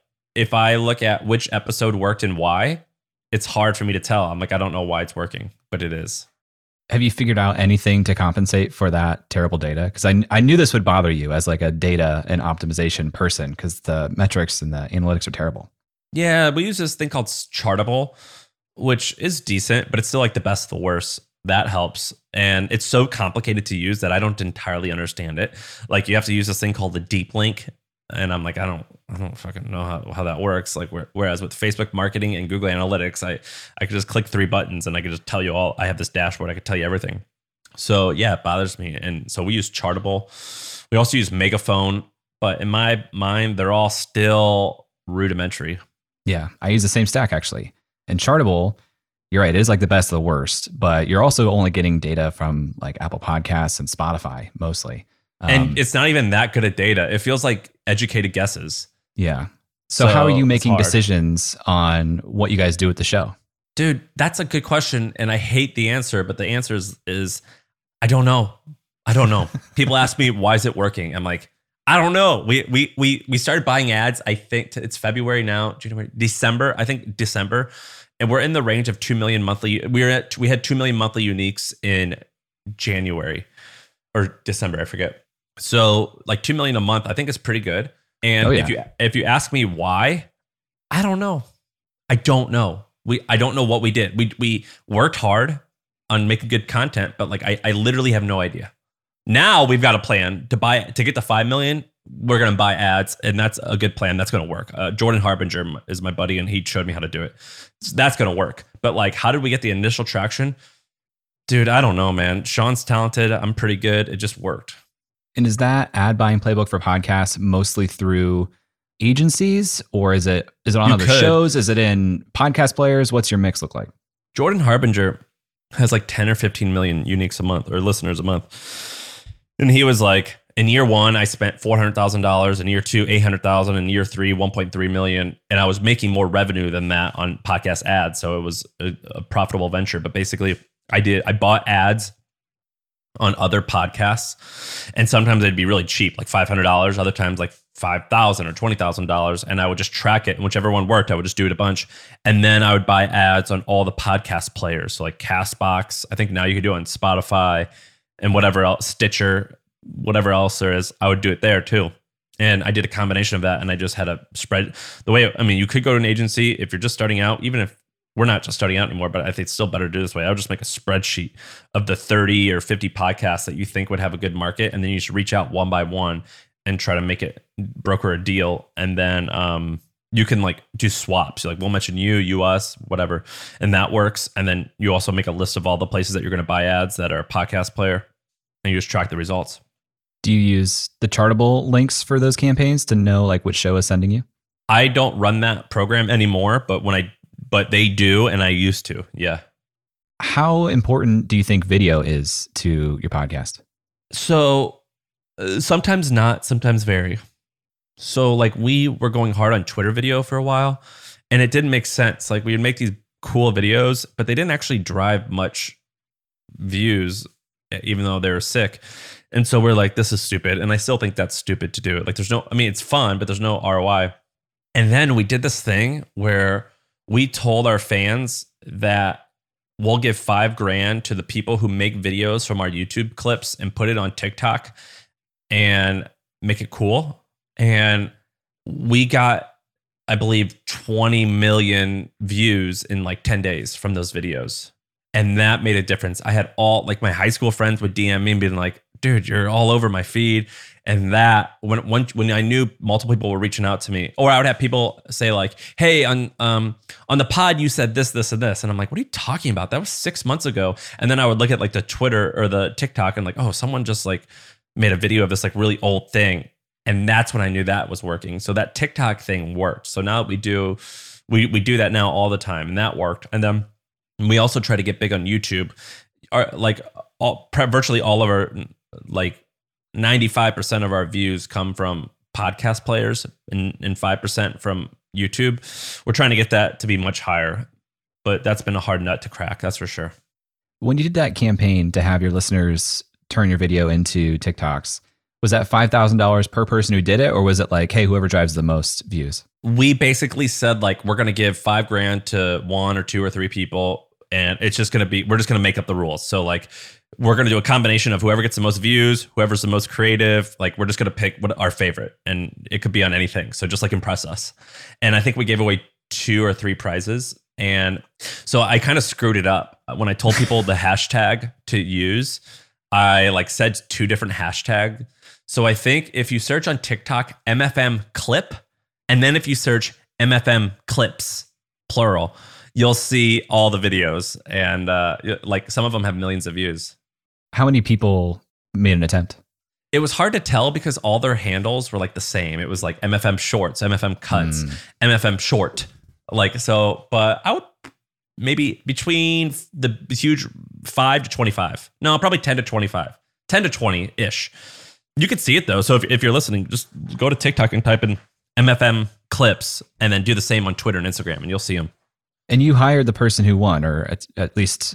I look at which episode worked and why, it's hard for me to tell. I'm like, I don't know why it's working, but it is. have you figured out anything to compensate for that terrible data? Because I knew this would bother you as like a data and optimization person, because the metrics and the analytics are terrible. Yeah, we use this thing called Chartable, which is decent, but it's still like the best of the worst. That helps. And it's so complicated to use that I don't entirely understand it. Like you have to use this thing called the deep link. And I'm like, I don't fucking know how that works. Like whereas with Facebook marketing and Google Analytics, I could just click 3 buttons and I could just tell you all. I have this dashboard. I could tell you everything. So yeah, it bothers me. And so we use Chartable. We also use Megaphone, but in my mind, they're all still rudimentary. Yeah, I use the same stack actually. And Chartable, you're right, it is like the best of the worst, but you're also only getting data from like Apple Podcasts and Spotify mostly. And it's not even that good at data. It feels like educated guesses. Yeah. So how are you making decisions on what you guys do with the show? Dude, that's a good question. And I hate the answer, but the answer is I don't know. People ask me, why is it working? I'm like, I don't know. We started buying ads. I think it's February now, December. And we're in the range of 2 million monthly. We had 2 million monthly uniques in January or December. I forget. So like 2 million a month, I think is pretty good. And if you ask me why, I don't know. I don't know. I don't know what we did. We worked hard on making good content, but like I literally have no idea. Now we've got a plan to get to 5 million. We're going to buy ads, and that's a good plan. That's going to work. Jordan Harbinger is my buddy, and he showed me how to do it. So that's going to work. But like, how did we get the initial traction? Dude, I don't know, man. Sean's talented. I'm pretty good. It just worked. And is that ad buying playbook for podcasts mostly through agencies, or is it on other shows? Is it in podcast players? What's your mix look like? Jordan Harbinger has like 10 or 15 million uniques a month, or listeners a month. And he was like, in year 1, I spent $400,000. In year 2, $800,000. In year 3, $1.3 million. And I was making more revenue than that on podcast ads. So it was a profitable venture. But basically, I bought ads on other podcasts, and sometimes they'd be really cheap, like $500. Other times like $5,000 or $20,000. And I would just track it. And whichever one worked, I would just do it a bunch. And then I would buy ads on all the podcast players. So like Castbox. I think now you could do it on Spotify and whatever else, Stitcher, whatever else there is. I would do it there too. And I did a combination of that. And I just had a spread you could go to an agency if you're just starting out, even if we're not just starting out anymore, but I think it's still better to do this way. I would just make a spreadsheet of the 30 or 50 podcasts that you think would have a good market. And then you should reach out one by one and try to broker a deal. And then you can like do swaps. Like we'll mention you, us, whatever, and that works. And then you also make a list of all the places that you're going to buy ads that are a podcast player, and you just track the results. Do you use the Chartable links for those campaigns to know like which show is sending you? I don't run that program anymore, but they do, and I used to. Yeah. How important do you think video is to your podcast? So sometimes not, sometimes very. So like we were going hard on Twitter video for a while, and it didn't make sense. Like we would make these cool videos, but they didn't actually drive much views, even though they were sick. And so we're like, this is stupid. And I still think that's stupid to do it. Like it's fun, but there's no ROI. And then we did this thing where we told our fans that we'll give $5,000 to the people who make videos from our YouTube clips and put it on TikTok and make it cool. And we got, I believe, 20 million views in like 10 days from those videos. And that made a difference. I had all like my high school friends would DM me and being like, dude, you're all over my feed. And that when I knew multiple people were reaching out to me, or I would have people say like, hey, on the pod, you said this, this, and this. And I'm like, what are you talking about? That was 6 months ago. And then I would look at like the Twitter or the TikTok and like, oh, someone just like made a video of this like really old thing. And that's when I knew that was working. So that TikTok thing worked. So now we do that now all the time, and that worked. And then we also try to get big on YouTube. Virtually all of our, like 95% of our views come from podcast players and 5% from YouTube. We're trying to get that to be much higher, but that's been a hard nut to crack. That's for sure. When you did that campaign to have your listeners turn your video into TikToks, was that $5,000 per person who did it? Or was it like, hey, whoever drives the most views? We basically said like, we're going to give $5,000 to 1 or 2 or 3 people. And it's just going to be, we're just going to make up the rules. So like, we're going to do a combination of whoever gets the most views, whoever's the most creative. Like we're just going to pick what our favorite, and it could be on anything. So just like impress us. And I think we gave away 2 or 3 prizes. And so I kind of screwed it up. When I told people the hashtag to use, I like said 2 different hashtags. So I think if you search on TikTok, MFM clip, and then if you search MFM clips, plural, you'll see all the videos, and like some of them have millions of views. How many people made an attempt? It was hard to tell because all their handles were like the same. It was like MFM shorts, MFM cuts, MFM short. Like, so, but I would maybe between the huge 5 to 25. No, probably 10 to 25, 10 to 20 ish. You could see it though. So if you're listening, just go to TikTok and type in MFM clips and then do the same on Twitter and Instagram, and you'll see them. And you hired the person who won, or at least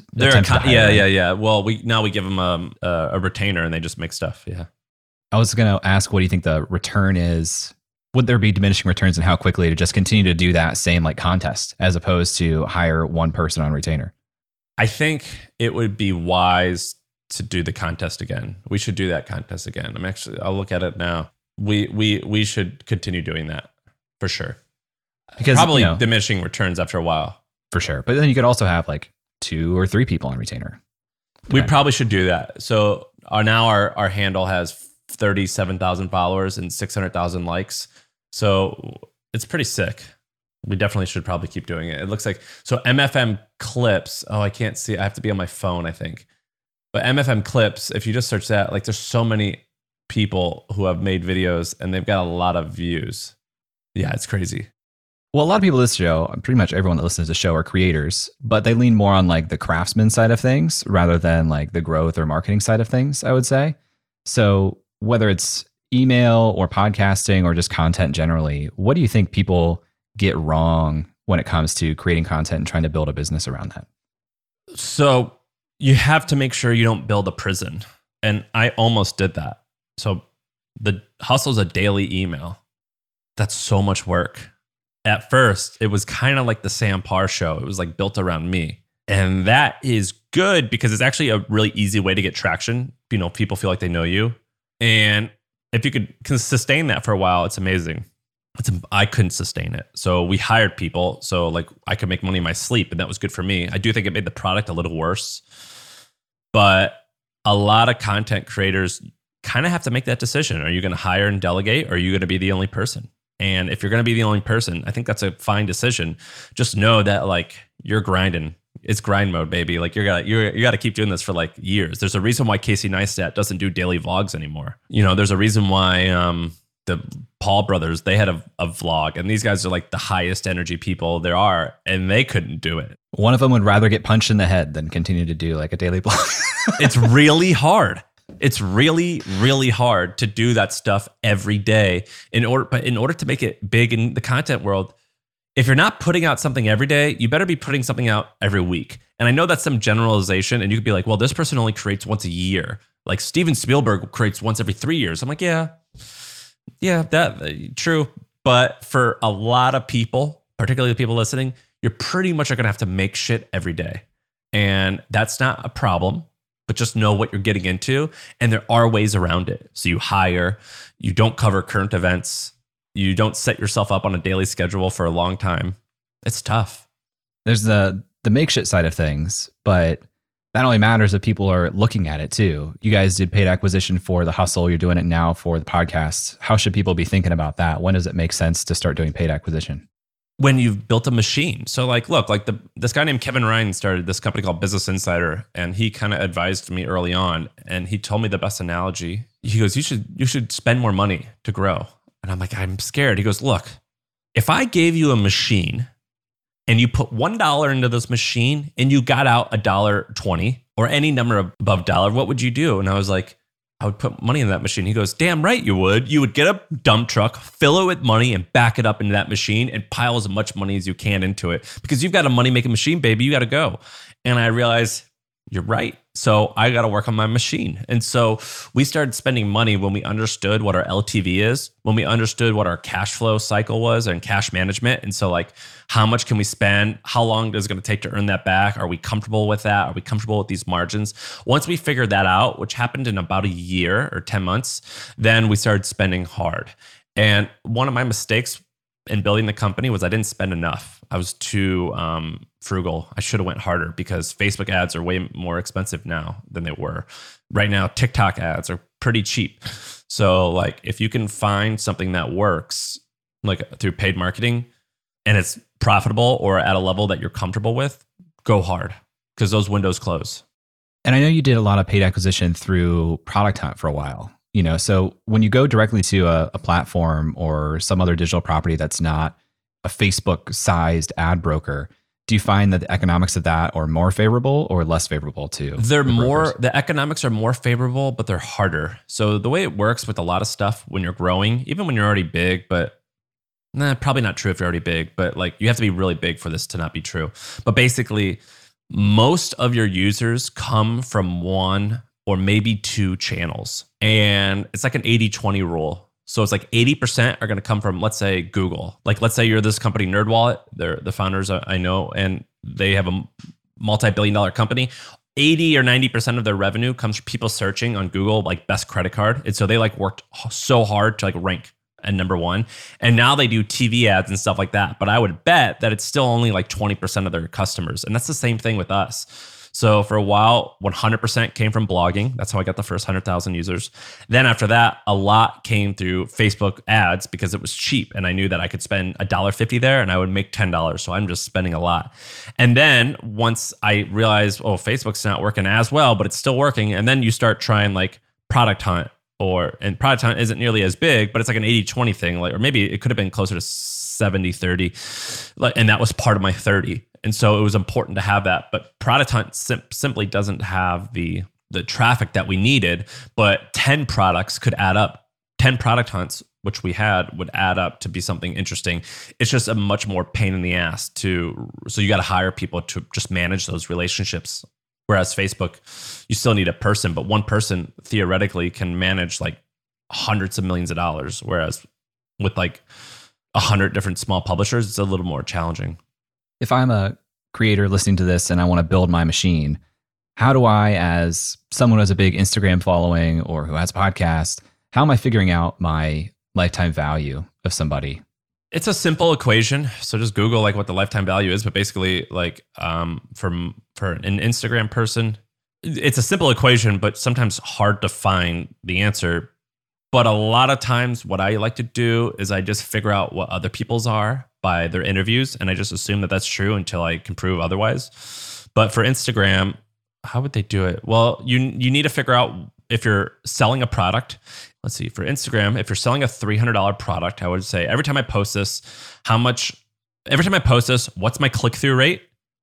yeah. Well, we give them a retainer, and they just make stuff. Yeah. I was going to ask, what do you think the return is? Would there be diminishing returns, and how quickly to just continue to do that same like contest as opposed to hire one person on retainer? I think it would be wise to do the contest again. We should do that contest again. I'll look at it now. We should continue doing that for sure. Because probably diminishing returns after a while. For sure. But then you could also have like 2 or 3 people on retainer. We probably should do that. So our handle has 37,000 followers and 600,000 likes. So it's pretty sick. We definitely should probably keep doing it. It looks like, so MFM clips. Oh, I can't see. I have to be on my phone, I think. But MFM clips, if you just search that, like there's so many people who have made videos and they've got a lot of views. Yeah, it's crazy. Well, a lot of people to this show, pretty much everyone that listens to the show are creators, but they lean more on like the craftsman side of things rather than like the growth or marketing side of things, I would say. So whether it's email or podcasting or just content generally, what do you think people get wrong when it comes to creating content and trying to build a business around that? So you have to make sure you don't build a prison. And I almost did that. So the hustle's a daily email. That's so much work. At first, it was kind of like the Sam Parr show. It was like built around me. And that is good because it's actually a really easy way to get traction. You know, people feel like they know you. And if you can sustain that for a while, it's amazing. I couldn't sustain it. So we hired people. So like I could make money in my sleep, and that was good for me. I do think it made the product a little worse. But a lot of content creators kind of have to make that decision. Are you going to hire and delegate, or are you going to be the only person? And if you're going to be the only person, I think that's a fine decision. Just know that like you're grinding. It's grind mode, baby. Like you got to keep doing this for like years. There's a reason why Casey Neistat doesn't do daily vlogs anymore. You know, there's a reason why the Paul brothers, they had a vlog, and these guys are like the highest energy people there are, and they couldn't do it. One of them would rather get punched in the head than continue to do like a daily vlog. It's really hard. It's really, really hard to do that stuff every day in order to make it big in the content world. If you're not putting out something every day, you better be putting something out every week. And I know that's some generalization, and you could be like, well, this person only creates once a year. Like Steven Spielberg creates once every 3 years. I'm like, yeah, that true. But for a lot of people, particularly the people listening, you're pretty much going to have to make shit every day. And that's not a problem, but just know what you're getting into. And there are ways around it. So you hire, you don't cover current events, you don't set yourself up on a daily schedule for a long time. It's tough. There's the make shit side of things, but that only matters if people are looking at it too. You guys did paid acquisition for The Hustle. You're doing it now for the podcast. How should people be thinking about that? When does it make sense to start doing paid acquisition? When you've built a machine. So like, look, like this guy named Kevin Ryan started this company called Business Insider, and he kind of advised me early on, and he told me the best analogy. He goes, you should spend more money to grow. And I'm like, I'm scared. He goes, look, if I gave you a machine and you put $1 into this machine and you got out $1.20 or any number above dollar, what would you do? And I was like, I would put money in that machine. He goes, damn right you would. You would get a dump truck, fill it with money, and back it up into that machine and pile as much money as you can into it, because you've got a money-making machine, baby. You got to go. And I realized, you're right. So I got to work on my machine. And so we started spending money when we understood what our LTV is, when we understood what our cash flow cycle was and cash management. And so like, how much can we spend? How long is it going to take to earn that back? Are we comfortable with that? Are we comfortable with these margins? Once we figured that out, which happened in about a year or 10 months, then we started spending hard. And one of my mistakes in building the company was I didn't spend enough. I was too frugal. I should have went harder, because Facebook ads are way more expensive now than they were. Right now, TikTok ads are pretty cheap. So like, if you can find something that works like through paid marketing and it's profitable or at a level that you're comfortable with, go hard, because those windows close. And I know you did a lot of paid acquisition through Product Hunt for a while. You know, so when you go directly to a platform or some other digital property that's not a Facebook-sized ad broker, do you find that the economics of that are more favorable or less favorable to? The economics are more favorable, but they're harder. So the way it works with a lot of stuff when you're growing, even when you're already big, but probably not true if you're already big, but like you have to be really big for this to not be true. But basically, most of your users come from one or maybe two channels. And it's like an 80-20 rule. So it's like 80% are going to come from, let's say, Google. Like, let's say you're this company, NerdWallet. They're the founders I know, and they have a multi-billion-dollar company. 80 or 90% of their revenue comes from people searching on Google, like best credit card. And so they like worked so hard to like rank at number one. And now they do TV ads and stuff like that. But I would bet that it's still only like 20% of their customers. And that's the same thing with us. So for a while, 100% came from blogging. That's how I got the first 100,000 users. Then after that, a lot came through Facebook ads because it was cheap. And I knew that I could spend $1.50 there and I would make $10. So I'm just spending a lot. And then once I realized, oh, Facebook's not working as well, but it's still working. And then you start trying like Product Hunt, and Product Hunt isn't nearly as big, but it's like an 80-20 thing. Like, or maybe it could have been closer to 70-30. And that was part of my 30. And so it was important to have that. But Product Hunt simply doesn't have the traffic that we needed, but 10 products could add up. 10 product hunts, which we had, would add up to be something interesting. It's just a much more pain in the ass so you got to hire people to just manage those relationships. Whereas Facebook, you still need a person, but one person theoretically can manage like hundreds of millions of dollars. Whereas with like 100 different small publishers, it's a little more challenging. If I'm a creator listening to this and I want to build my machine, how do I, as someone who has a big Instagram following or who has a podcast, how am I figuring out my lifetime value of somebody? It's a simple equation. So just Google like what the lifetime value is. But basically, like for an Instagram person, it's a simple equation, but sometimes hard to find the answer. But a lot of times what I like to do is I just figure out what other people's are by their interviews. And I just assume that that's true until I can prove otherwise. But for Instagram, how would they do it? Well, you need to figure out if you're selling a product. Let's see, for Instagram, if you're selling a $300 product, I would say every time I post this, what's my click-through rate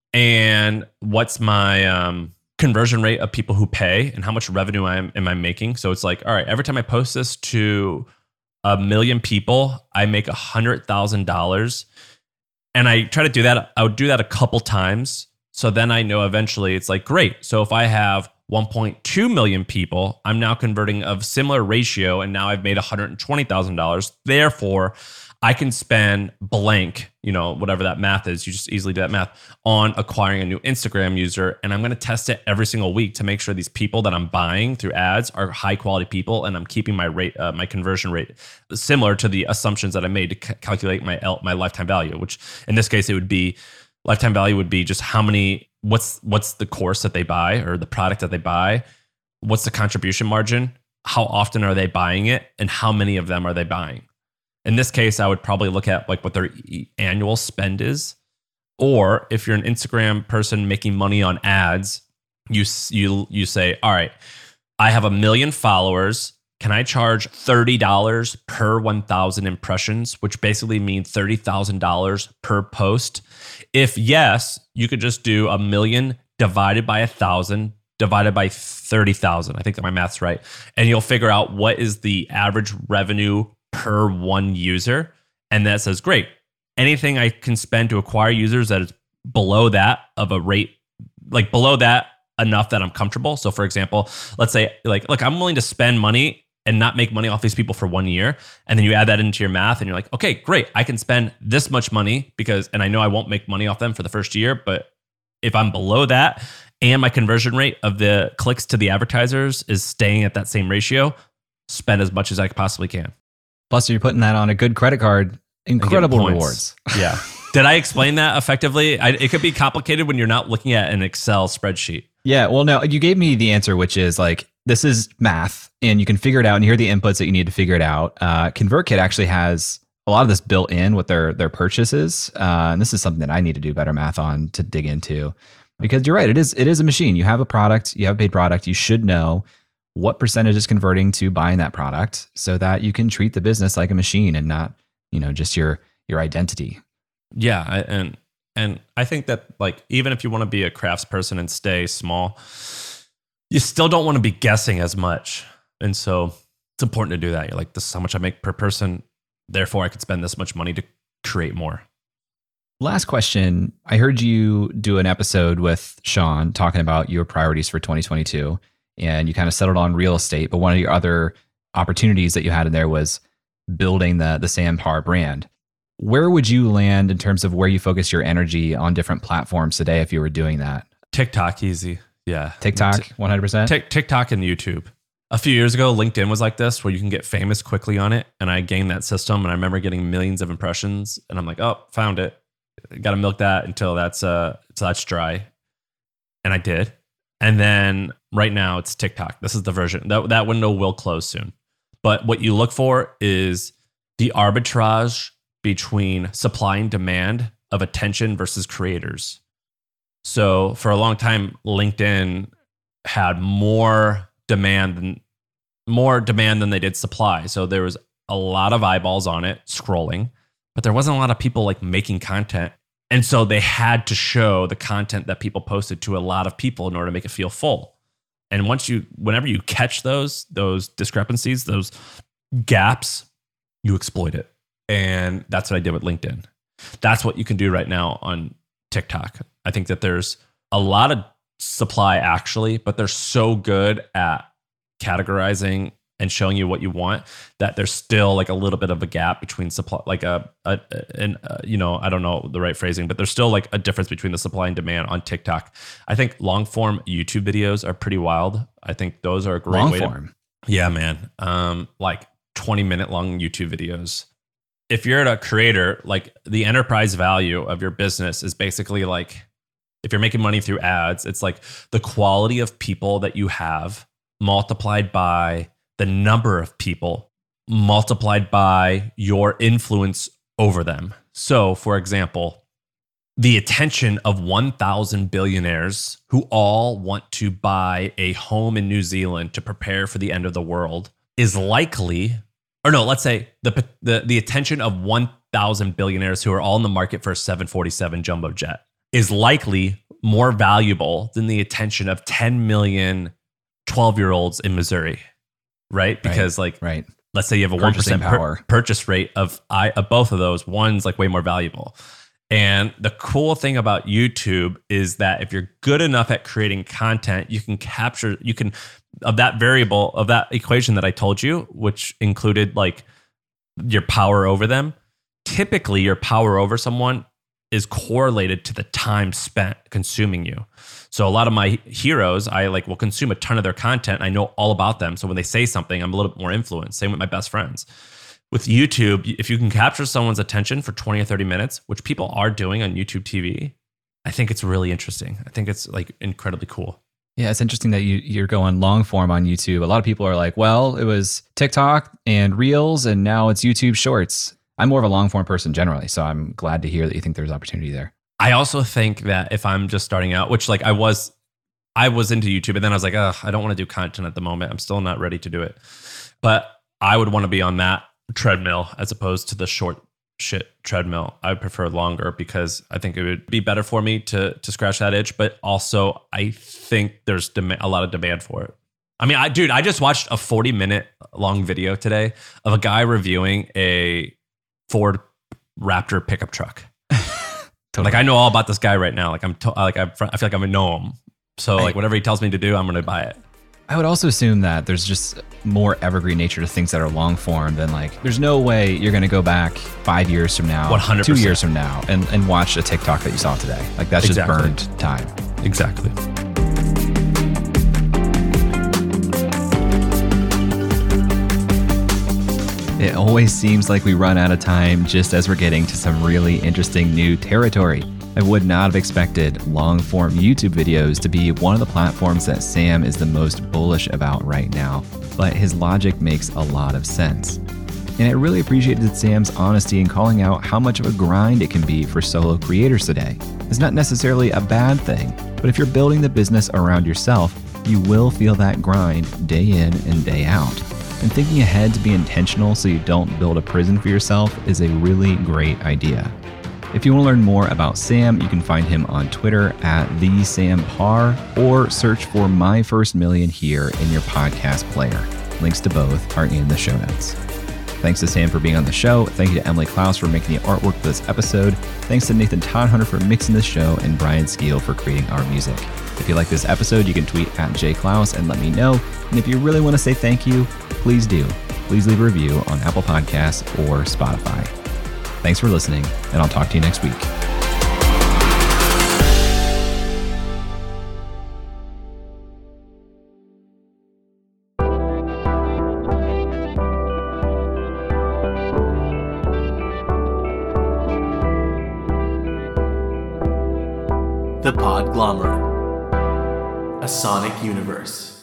and what's my conversion rate of people who pay and how much revenue am I making? So it's like, all right, every time I post this to 1 million people, I make $100,000. And I try to do that. I would do that a couple times. So then I know eventually it's like, great. So if I have 1.2 million people, I'm now converting a similar ratio, and now I've made $120,000. Therefore, I can spend blank, whatever that math is, you just easily do that math, on acquiring a new Instagram user. And I'm going to test it every single week to make sure these people that I'm buying through ads are high quality people, and I'm keeping my rate, my conversion rate similar to the assumptions that I made to calculate my lifetime value, which in this case, it would be lifetime value would be just what's the course that they buy or the product that they buy, what's the contribution margin, how often are they buying it, and how many of them are they buying. In this case, I would probably look at like what their annual spend is. Or if you're an Instagram person making money on ads, you say, all right, I have 1 million followers. Can I charge $30 per 1,000 impressions, which basically means $30,000 per post? If yes, you could just do 1 million divided by 1,000 divided by 30,000. I think that my math's right. And you'll figure out what is the average revenue per one user. And that says, great, anything I can spend to acquire users that is below that of a rate, like below that enough that I'm comfortable. So for example, let's say like, look, I'm willing to spend money and not make money off these people for 1 year. And then you add that into your math and you're like, okay, great. I can spend this much money and I know I won't make money off them for the first year, but if I'm below that and my conversion rate of the clicks to the advertisers is staying at that same ratio, spend as much as I possibly can. Plus, you're putting that on a good credit card. Incredible rewards. Yeah. Did I explain that effectively? It could be complicated when you're not looking at an Excel spreadsheet. Yeah. Well, no, you gave me the answer, which is like, this is math and you can figure it out and here are the inputs that you need to figure it out. ConvertKit actually has a lot of this built in with their purchases. And this is something that I need to do better math on to dig into, because you're right. It is a machine. You have a product, you have a paid product. You should know what percentage is converting to buying that product so that you can treat the business like a machine and not, just your identity. Yeah. And I think that like, even if you want to be a craftsperson and stay small, you still don't want to be guessing as much. And so it's important to do that. You're like, this is how much I make per person. Therefore I could spend this much money to create more. Last question. I heard you do an episode with Sean talking about your priorities for 2022. And you kind of settled on real estate, but one of your other opportunities that you had in there was building the Sam Parr brand. Where would you land in terms of where you focus your energy on different platforms today if you were doing that? TikTok, easy. Yeah. TikTok, 100%? TikTok and YouTube. A few years ago, LinkedIn was like this, where you can get famous quickly on it. And I gained that system. And I remember getting millions of impressions. And I'm like, oh, found it. Got to milk that until that's dry. And I did. And then right now it's TikTok. This is the version. That window will close soon. But what you look for is the arbitrage between supply and demand of attention versus creators. So for a long time, LinkedIn had more demand than they did supply. So there was a lot of eyeballs on it scrolling, but there wasn't a lot of people like making content. And so they had to show the content that people posted to a lot of people in order to make it feel full. And whenever you catch those discrepancies, those gaps, you exploit it. And that's what I did with LinkedIn. That's what you can do right now on TikTok. I think that there's a lot of supply actually, but they're so good at categorizing and showing you what you want that there's still like a little bit of a gap between supply, like I don't know the right phrasing, but there's still like a difference between the supply and demand on TikTok. I think long form YouTube videos are pretty wild. I think those are a great long way form. Yeah, man. Like 20-minute long YouTube videos. If you're a creator, like the enterprise value of your business is basically like, if you're making money through ads, it's like the quality of people that you have multiplied by the number of people multiplied by your influence over them. So, for example, the attention of 1,000 billionaires who all want to buy a home in New Zealand to prepare for the end of the world is likely, or no, let's say the attention of 1,000 billionaires who are all in the market for a 747 jumbo jet is likely more valuable than the attention of 10 million 12-year-olds in Missouri, right? Because right. Let's say you have a 1% purchase rate of both of those. One's like way more valuable. And the cool thing about YouTube is that if you're good enough at creating content, you can of that variable, of that equation that I told you, which included like your power over them. Typically, your power over someone is correlated to the time spent consuming you. So a lot of my heroes, I will consume a ton of their content. I know all about them. So when they say something, I'm a little bit more influenced. Same with my best friends. With YouTube, if you can capture someone's attention for 20 or 30 minutes, which people are doing on YouTube TV, I think it's really interesting. I think it's incredibly cool. Yeah, it's interesting that you're going long form on YouTube. A lot of people are like, well, it was TikTok and Reels, and now it's YouTube Shorts. I'm more of a long form person generally, so I'm glad to hear that you think there's opportunity there. I also think that if I'm just starting out, which I was into YouTube, and then I was like, I don't want to do content at the moment. I'm still not ready to do it. But I would want to be on that treadmill as opposed to the short shit treadmill. I would prefer longer because I think it would be better for me to scratch that itch. But also, I think there's a lot of demand for it. I mean, I just watched a 40-minute long video today of a guy reviewing a Ford Raptor pickup truck. Totally. I know all about this guy right now. I feel like I'm gonna know him. So whatever he tells me to do, I'm gonna buy it. I would also assume that there's just more evergreen nature to things that are long form than there's no way you're gonna go back 5 years from now, 100%. 2 years from now, and watch a TikTok that you saw today. That's just burned time. Exactly. It always seems like we run out of time just as we're getting to some really interesting new territory. I would not have expected long-form YouTube videos to be one of the platforms that Sam is the most bullish about right now, but his logic makes a lot of sense. And I really appreciated Sam's honesty in calling out how much of a grind it can be for solo creators today. It's not necessarily a bad thing, but if you're building the business around yourself, you will feel that grind day in and day out. And thinking ahead to be intentional so you don't build a prison for yourself is a really great idea. If you want to learn more about Sam, you can find him on Twitter at @TheSamParr or search for My First Million here in your podcast player. Links to both are in the show notes. Thanks to Sam for being on the show. Thank you to Emily Klaus for making the artwork for this episode. Thanks to Nathan Todhunter for mixing the show and Brian Skeel for creating our music. If you like this episode, you can tweet at @JKlaus and let me know. And if you really want to say thank you, please do. Please leave a review on Apple Podcasts or Spotify. Thanks for listening, and I'll talk to you next week. The Podglomerate, a sonic universe.